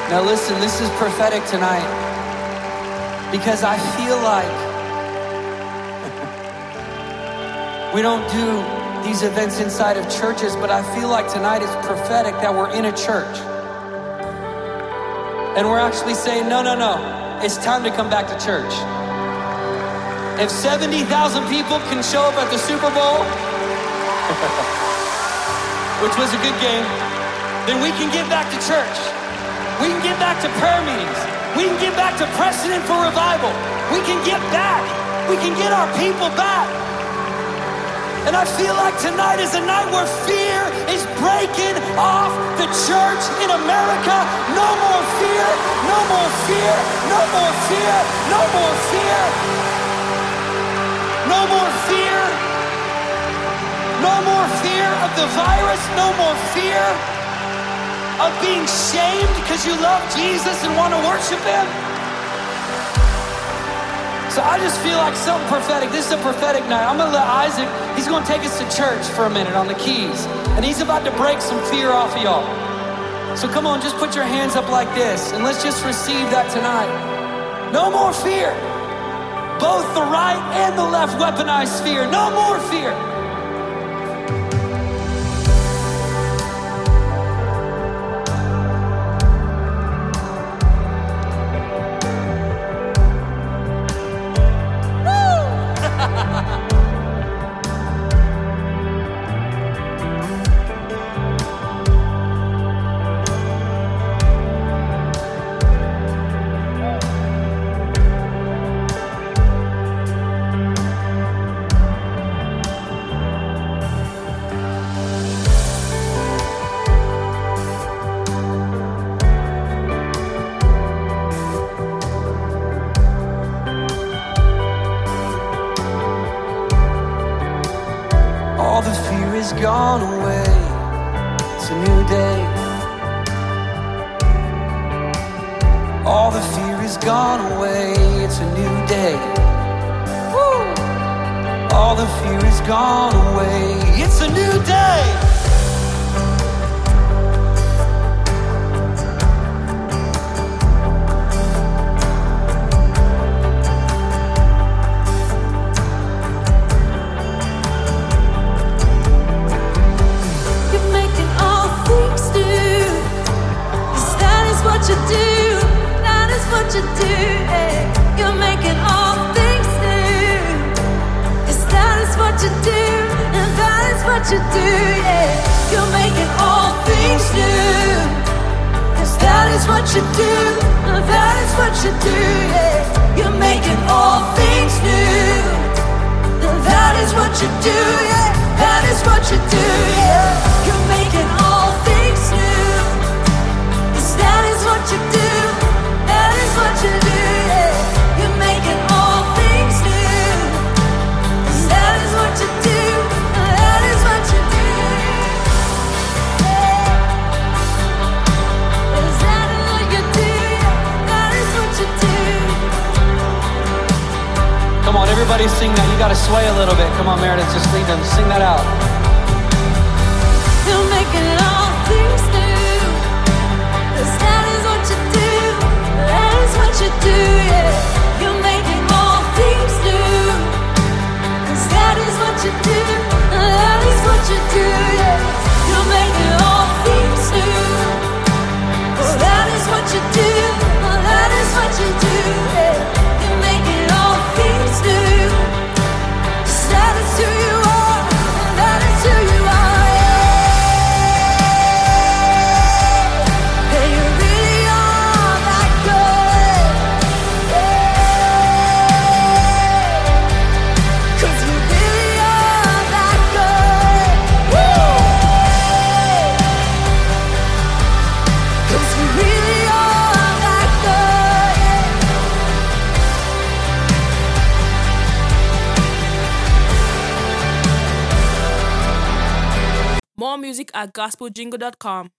Now listen, this is prophetic tonight because I feel like we don't do these events inside of churches, but I feel like tonight is prophetic that we're in a church. And we're actually saying, no, it's time to come back to church. If 70,000 people can show up at the Super Bowl, which was a good game, then we can get back to church. We can get back to prayer meetings. We can get back to pressing in for revival. We can get back. We can get our people back. And I feel like tonight is a night where fear is breaking off the church in America. No more fear, no more fear, no more fear, no more fear. No more fear. No more fear of the virus. No more fear of being shamed because you love Jesus and want to worship him. So I just feel like something prophetic. This is a prophetic night. I'm gonna let Isaac, he's gonna take us to church for a minute on the keys. And he's about to break some fear off of y'all. So come on, just put your hands up like this and let's just receive that tonight. No more fear. Both the right and the left weaponized fear. No more fear. All the fear is gone away. It's a new day. All the fear is gone away. It's a new day. Woo! All the fear is gone away. It's a new day. You're making all things new. 'Cause that is what you do, and that is what you do, yeah. You're making all things new. 'Cause that is what you do, and that is what you do, yeah. You're making all things new. And that is what you do, yeah. That is what you do, yeah. You're making all things new. 'Cause that is what you do. That is what you do, yeah. You're making all things new. That is what you do. That is what you do. Yeah. That is what you do. That is what you do. Come on, everybody sing that. You gotta sway a little bit. Come on, Meredith, just lead them. Sing that out. You're making all things new. 'Cause that is what you do. That is what you do, yeah. You're making all things new. 'Cause that is what you do. That is what you do, yeah. You're making all things new. 'Cause that is what you do. That is what you do, yeah. You're making all things new. 'Cause that is who you are. That is who you are, yeah. Hey, you really are that good, yeah. 'Cause you really are that good, woo. 'Cause you really are that good, yeah. More music at gospeljingle.com.